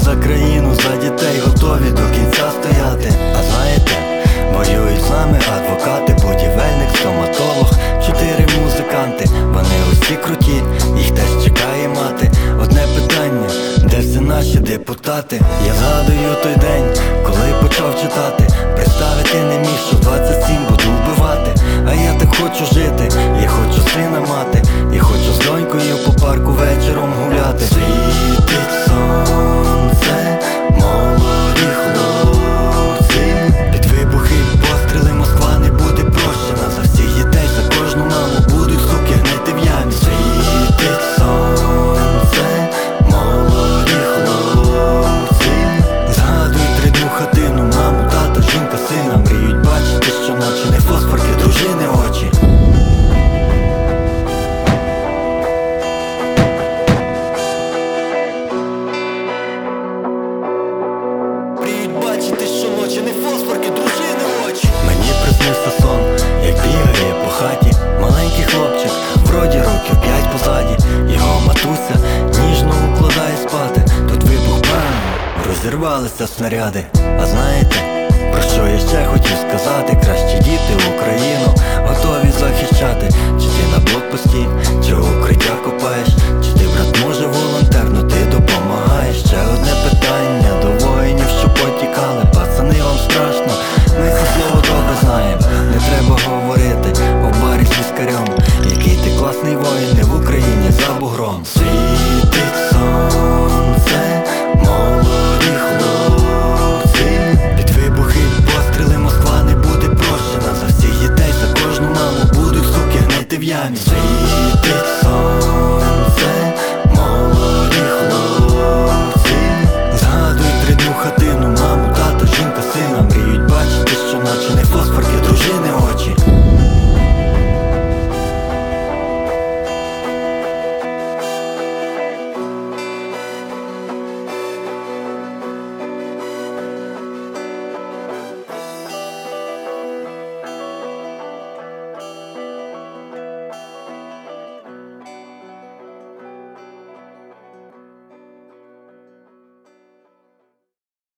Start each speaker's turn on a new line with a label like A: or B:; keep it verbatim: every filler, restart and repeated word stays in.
A: за країну, за дітей готові до кінця стояти. А знаєте, воюють з нами адвокати, будівельник, стоматолог, чотири музиканти. Вони усі круті, їх теж чекає мати. Одне питання, де всі наші депутати? Я згадую той день, коли почав читати. Представити не міг, що двадцять сім буду вбивати. А я так хочу жити, я хочу сина мати. І хочу з донькою по парку вечором гуляти. Світить сонце, молоді хлопці. Під вибухи, постріли, Москва не буде прощена. За всіх дітей, за кожну маму будуть суки гнити в ямі. Світить сонце, молоді хлопці. Згадують рідну хатину, маму, тата, жінка, сина. Мріють бачити щоночі не фосфорки, дружини очі. Бачити щоночі не фосфорки, дружини очі. Мені приснився сон, як бігає по хаті маленький хлопчик, вроді років п'ять позаді. Його матуся ніжно укладає спати. Тут вибух, бам, розірвалися снаряди. А знаєте, про що я ще хотів сказати? Кращі діти Україну готові захищати. Чи ти на блокпості, чи укриття копаєш, чи ти, брат, може, в